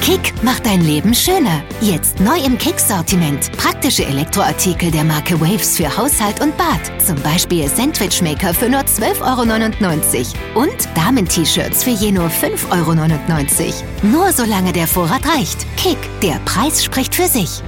Kick macht dein Leben schöner. Jetzt neu im Kick-Sortiment. Praktische Elektroartikel der Marke Waves für Haushalt und Bad. Zum Beispiel Sandwichmaker für nur 12,99 € und Damen-T-Shirts für je nur 5,99 €. Nur solange der Vorrat reicht. Kick, der Preis spricht für sich.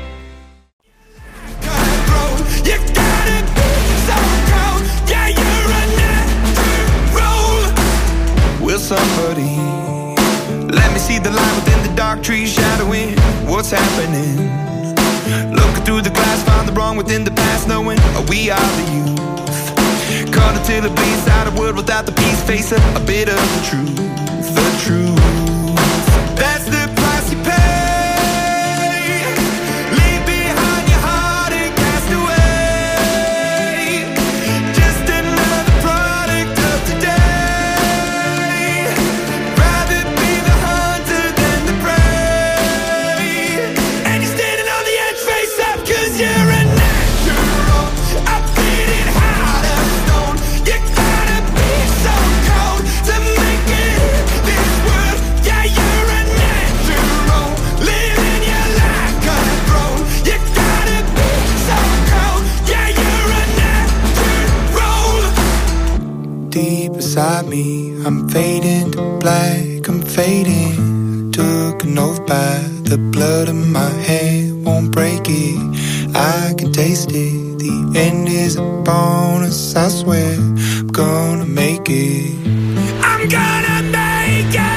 Somebody, let me see the light within the dark trees shadowing what's happening. Looking through the glass, find the wrong within the past, knowing we are the youth. Caught until it bleeds out a world without the peace, face a bit of the truth. The truth, that's the price you pay. Beside me, I'm fading to black, I'm fading. Took an oath by the blood in my hand, won't break it. I can taste it. The end is upon us, I swear. I'm gonna make it. I'm gonna make it.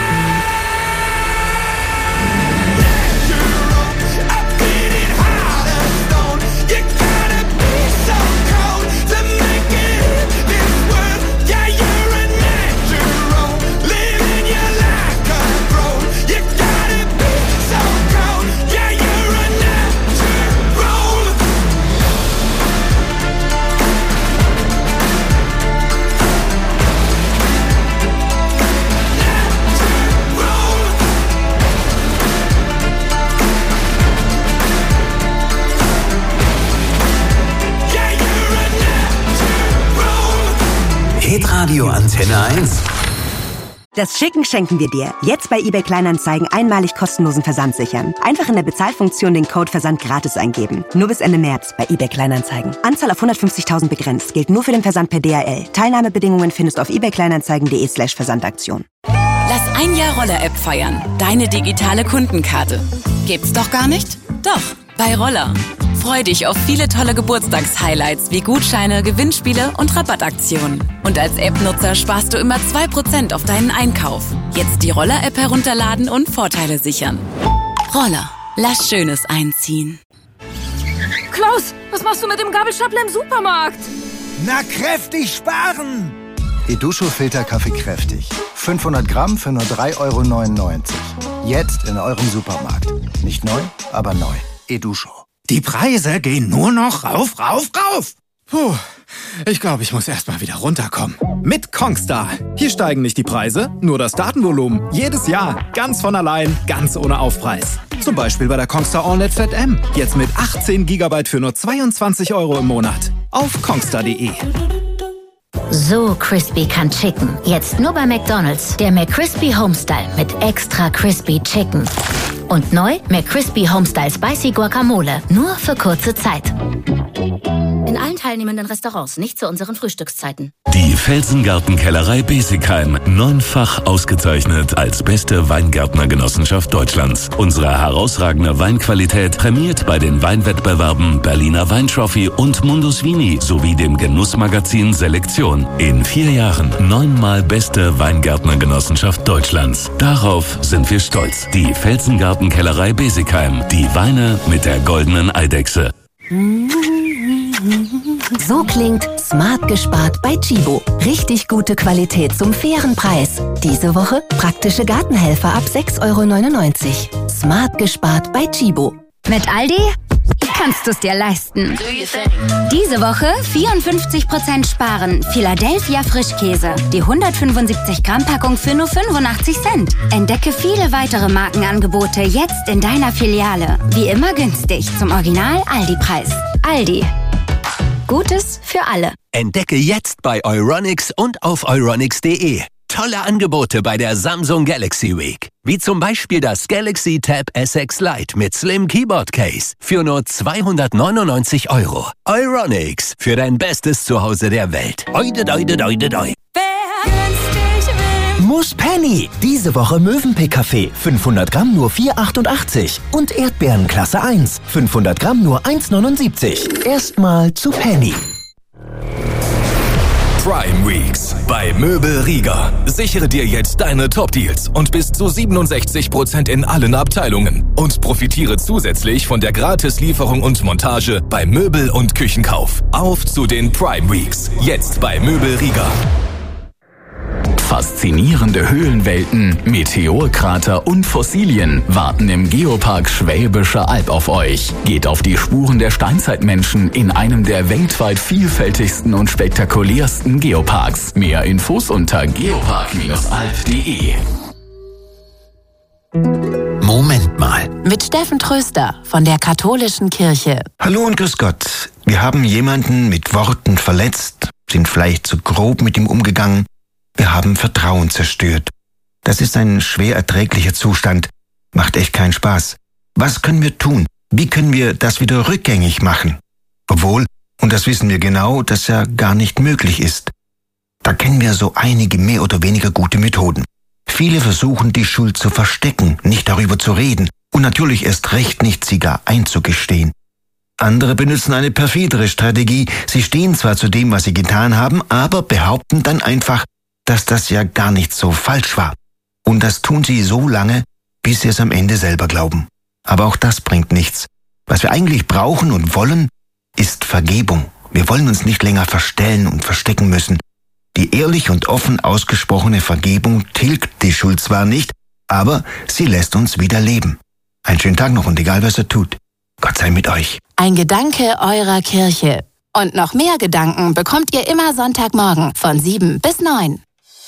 Hitradio Antenne 1. Das Schicken schenken wir dir. Jetzt bei eBay Kleinanzeigen einmalig kostenlosen Versand sichern. Einfach in der Bezahlfunktion den Code Versand gratis eingeben. Nur bis Ende März bei eBay Kleinanzeigen. Anzahl auf 150.000 begrenzt. Gilt nur für den Versand per DHL. Teilnahmebedingungen findest du auf ebaykleinanzeigen.de/Versandaktion. Lass ein Jahr Roller-App feiern. Deine digitale Kundenkarte. Gibt's doch gar nicht? Doch, bei Roller. Freu dich auf viele tolle Geburtstagshighlights wie Gutscheine, Gewinnspiele und Rabattaktionen. Und als App-Nutzer sparst du immer 2% auf deinen Einkauf. Jetzt die Roller-App herunterladen und Vorteile sichern. Roller. Lass Schönes einziehen. Klaus, was machst du mit dem Gabelstapler im Supermarkt? Na, kräftig sparen! Eduscho Filterkaffee kräftig. 500 Gramm für nur 3,99 €. Jetzt in eurem Supermarkt. Nicht neu, aber neu. Eduscho. Die Preise gehen nur noch rauf, rauf, rauf. Puh, ich glaube, ich muss erst mal wieder runterkommen. Mit Kongstar. Hier steigen nicht die Preise, nur das Datenvolumen. Jedes Jahr, ganz von allein, ganz ohne Aufpreis. Zum Beispiel bei der Kongstar AllNet Flat M. Jetzt mit 18 GB für nur 22 € im Monat. Auf kongstar.de. So crispy kann Chicken. Jetzt nur bei McDonald's. Der McCrispy Homestyle mit extra crispy Chicken. Und neu McCrispy Homestyle Spicy Guacamole. Nur für kurze Zeit. In allen teilnehmenden Restaurants, nicht zu unseren Frühstückszeiten. Die Felsengartenkellerei Besigheim. 9-fach ausgezeichnet als beste Weingärtnergenossenschaft Deutschlands. Unsere herausragende Weinqualität prämiert bei den Weinwettbewerben Berliner Weintrophy und Mundus Vini sowie dem Genussmagazin Selektion. In 4 Jahren 9-mal beste Weingärtnergenossenschaft Deutschlands. Darauf sind wir stolz. Die Felsengartenkellerei Besigheim. Die Weine mit der goldenen Eidechse. So klingt smart gespart bei Tchibo. Richtig gute Qualität zum fairen Preis. Diese Woche praktische Gartenhelfer ab 6,99 €. Smart gespart bei Tchibo. Mit Aldi kannst du es dir leisten. Diese Woche 54% sparen. Philadelphia Frischkäse. Die 175 Gramm Packung für nur 85 Cent. Entdecke viele weitere Markenangebote jetzt in deiner Filiale. Wie immer günstig zum Original Aldi-Preis. Aldi. Gutes für alle. Entdecke jetzt bei Euronics und auf euronics.de. tolle Angebote bei der Samsung Galaxy Week. Wie zum Beispiel das Galaxy Tab SX Lite mit Slim Keyboard Case für nur 299 €. Euronics für dein bestes Zuhause der Welt. Oide, doide, doide, doi. Muss Penny. Diese Woche Mövenpick-Kaffee. 500 Gramm nur 4,88. Und Erdbeeren Klasse 1. 500 Gramm nur 1,79. Erstmal zu Penny. Prime Weeks bei Möbel Rieger. Sichere dir jetzt deine Top-Deals und bis zu 67% in allen Abteilungen. Und profitiere zusätzlich von der Gratislieferung und Montage bei Möbel- und Küchenkauf. Auf zu den Prime Weeks. Jetzt bei Möbel Rieger. Faszinierende Höhlenwelten, Meteorkrater und Fossilien warten im Geopark Schwäbische Alb auf euch. Geht auf die Spuren der Steinzeitmenschen in einem der weltweit vielfältigsten und spektakulärsten Geoparks. Mehr Infos unter geopark-alb.de. Moment mal. Mit Steffen Tröster von der Katholischen Kirche. Hallo und grüß Gott. Wir haben jemanden mit Worten verletzt, sind vielleicht zu grob mit ihm umgegangen. Wir haben Vertrauen zerstört. Das ist ein schwer erträglicher Zustand. Macht echt keinen Spaß. Was können wir tun? Wie können wir das wieder rückgängig machen? Obwohl, und das wissen wir genau, das ja gar nicht möglich ist. Da kennen wir so einige mehr oder weniger gute Methoden. Viele versuchen, die Schuld zu verstecken, nicht darüber zu reden und natürlich erst recht nicht, sie gar einzugestehen. Andere benutzen eine perfidere Strategie. Sie stehen zwar zu dem, was sie getan haben, aber behaupten dann einfach, dass das ja gar nicht so falsch war. Und das tun sie so lange, bis sie es am Ende selber glauben. Aber auch das bringt nichts. Was wir eigentlich brauchen und wollen, ist Vergebung. Wir wollen uns nicht länger verstellen und verstecken müssen. Die ehrlich und offen ausgesprochene Vergebung tilgt die Schuld zwar nicht, aber sie lässt uns wieder leben. Einen schönen Tag noch und egal, was ihr tut. Gott sei mit euch. Ein Gedanke eurer Kirche. Und noch mehr Gedanken bekommt ihr immer Sonntagmorgen von 7 bis 9.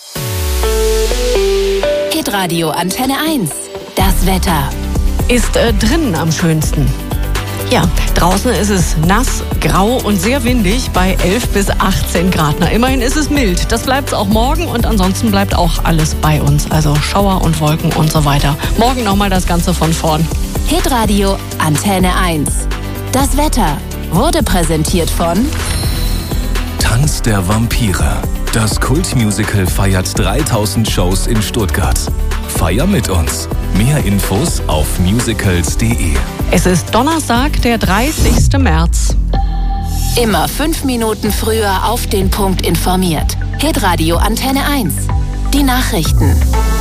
Hitradio Antenne 1. Das Wetter. Ist drinnen am schönsten. Ja, draußen ist es nass, grau und sehr windig bei 11 bis 18 Grad. Na, immerhin ist es mild. Das bleibt es auch morgen und ansonsten bleibt auch alles bei uns. Also Schauer und Wolken und so weiter. Morgen nochmal das Ganze von vorn. Hitradio Antenne 1. Das Wetter wurde präsentiert von Tanz der Vampire. Das Kultmusical feiert 3000 Shows in Stuttgart. Feier mit uns. Mehr Infos auf musicals.de. Es ist Donnerstag, der 30. März. Immer 5 Minuten früher auf den Punkt informiert. Hitradio Antenne 1. Die Nachrichten.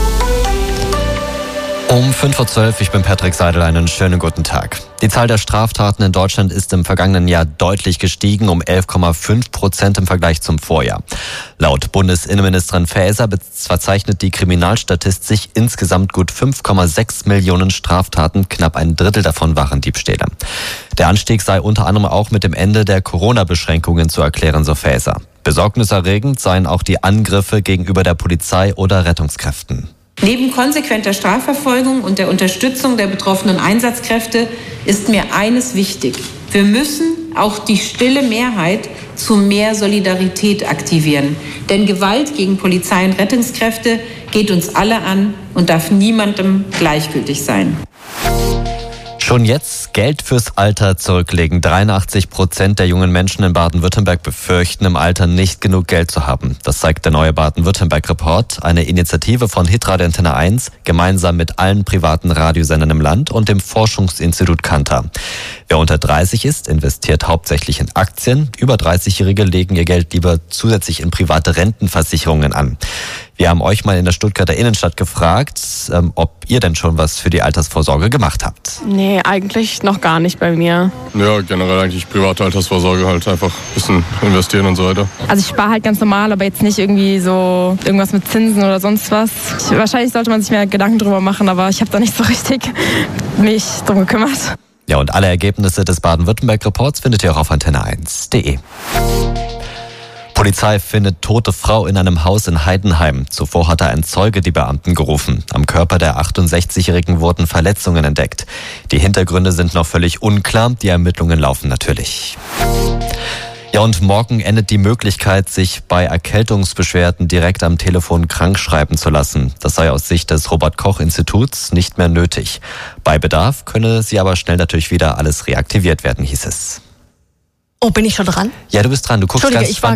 Um 5:12 Uhr, ich bin Patrick Seidel, einen schönen guten Tag. Die Zahl der Straftaten in Deutschland ist im vergangenen Jahr deutlich gestiegen, um 11,5% im Vergleich zum Vorjahr. Laut Bundesinnenministerin Faeser verzeichnet die Kriminalstatistik insgesamt gut 5,6 Millionen Straftaten, knapp ein Drittel davon waren Diebstähle. Der Anstieg sei unter anderem auch mit dem Ende der Corona-Beschränkungen zu erklären, so Faeser. Besorgniserregend seien auch die Angriffe gegenüber der Polizei oder Rettungskräften. Neben konsequenter Strafverfolgung und der Unterstützung der betroffenen Einsatzkräfte ist mir eines wichtig. Wir müssen auch die stille Mehrheit zu mehr Solidarität aktivieren. Denn Gewalt gegen Polizei und Rettungskräfte geht uns alle an und darf niemandem gleichgültig sein. Schon jetzt Geld fürs Alter zurücklegen. 83% der jungen Menschen in Baden-Württemberg befürchten, im Alter nicht genug Geld zu haben. Das zeigt der neue Baden-Württemberg-Report, eine Initiative von Hitradio Antenne 1, gemeinsam mit allen privaten Radiosendern im Land und dem Forschungsinstitut Kantar. Wer unter 30 ist, investiert hauptsächlich in Aktien. Über 30-Jährige legen ihr Geld lieber zusätzlich in private Rentenversicherungen an. Wir haben euch mal in der Stuttgarter Innenstadt gefragt, ob ihr denn schon was für die Altersvorsorge gemacht habt. Nee, eigentlich noch gar nicht bei mir. Ja, generell eigentlich private Altersvorsorge, halt einfach ein bisschen investieren und so weiter. Also ich spare halt ganz normal, aber jetzt nicht irgendwie so irgendwas mit Zinsen oder sonst was. Wahrscheinlich sollte man sich mehr Gedanken drüber machen, aber ich habe da nicht so richtig mich drum gekümmert. Ja, und alle Ergebnisse des Baden-Württemberg-Reports findet ihr auch auf antenne1.de. Polizei findet tote Frau in einem Haus in Heidenheim. Zuvor hatte ein Zeuge die Beamten gerufen. Am Körper der 68-Jährigen wurden Verletzungen entdeckt. Die Hintergründe sind noch völlig unklar. Die Ermittlungen laufen natürlich. Ja, und morgen endet die Möglichkeit, sich bei Erkältungsbeschwerden direkt am Telefon krankschreiben zu lassen. Das sei aus Sicht des Robert-Koch-Instituts nicht mehr nötig. Bei Bedarf könne sie aber schnell natürlich wieder alles reaktiviert werden, hieß es. Oh, bin ich schon dran? Ja, du bist dran. Du guckst ganz ich war